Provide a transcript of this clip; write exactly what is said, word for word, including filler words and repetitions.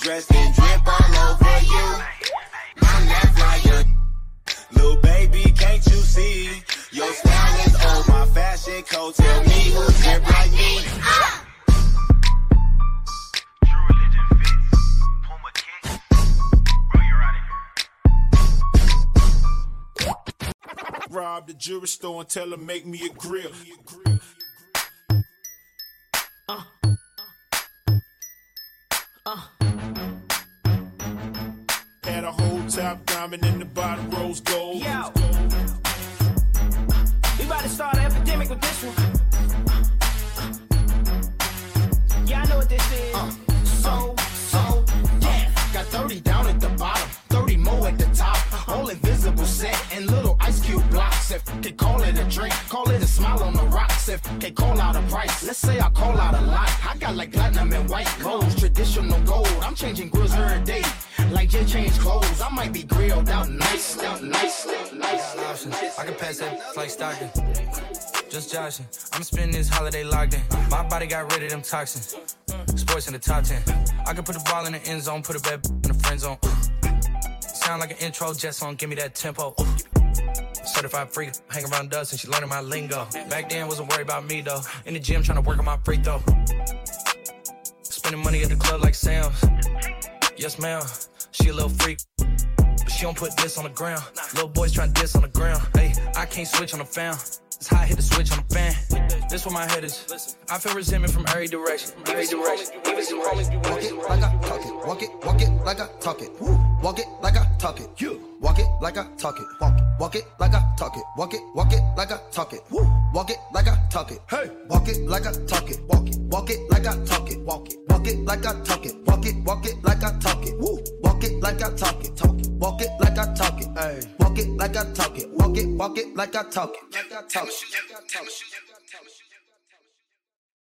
dressed and drip all over you. I'm that flyer. Little baby, can't you see? Your style is old, my fashion code. Tell me who drip like me. Ah! Rob the jewelry store and tell her make me a grill. Uh. Uh. Had a whole top diamond in the bottom rose gold. Yo. We about to start an epidemic with this one. Yeah, I know what this is. Uh. So, so, yeah. Got thirty down at the bottom, thirty more at the top. All invisible set and little ice cube blocks. If they call it a drink, call it a smile on the rocks. If they call out a price, let's say I call out a lot. I got like platinum and white gold, traditional gold. I'm changing grills every day, like Jay changed clothes. I might be grilled out nice, out nice, out nice. Options. I can pass that like Stockton. Just joshing. I'm spending this holiday locked in. My body got rid of them toxins. Sports in the top ten. I can put the ball in the end zone, put a bad in the friend zone. Sound like an intro jet song, give me that tempo. Certified freak, hang around us and she learning my lingo. Back then, wasn't worried about me though. In the gym, trying to work on my free throw. Spending money at the club like Sam's. Yes, ma'am, she a little freak. But she don't put this on the ground. Little boys trying to diss on the ground. Hey, I can't switch on the fan. It's how I hit the switch on the fan. This where my head is. I feel resentment from every direction. Every direction. Even some homies be walk it like I talk it. Walk it, walk it like I talk it. Walk it like I talk it. Walk it like I talk it. Walk it, walk it like I talk it. Walk it, walk it like I talk it. Walk it like I talk it. Hey, walk it like I talk it. Walk it, walk it like I talk it. Walk it, walk it like I talk it. Walk it, walk it like I talk it. Walk it like I talk it. Talk it, walk it like I talk it. Hey, walk it like I talk it. Walk it, walk it like I talk it. Like I talk it.